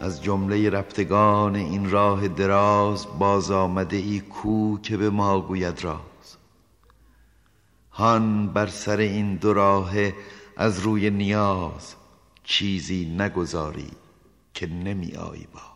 از جمله رفتگان این راه دراز باز آمده ای کو که به ما گوید راز. هان بر سر این دو راهه از روی نیاز چیزی نگذاری که نمی آیی باز.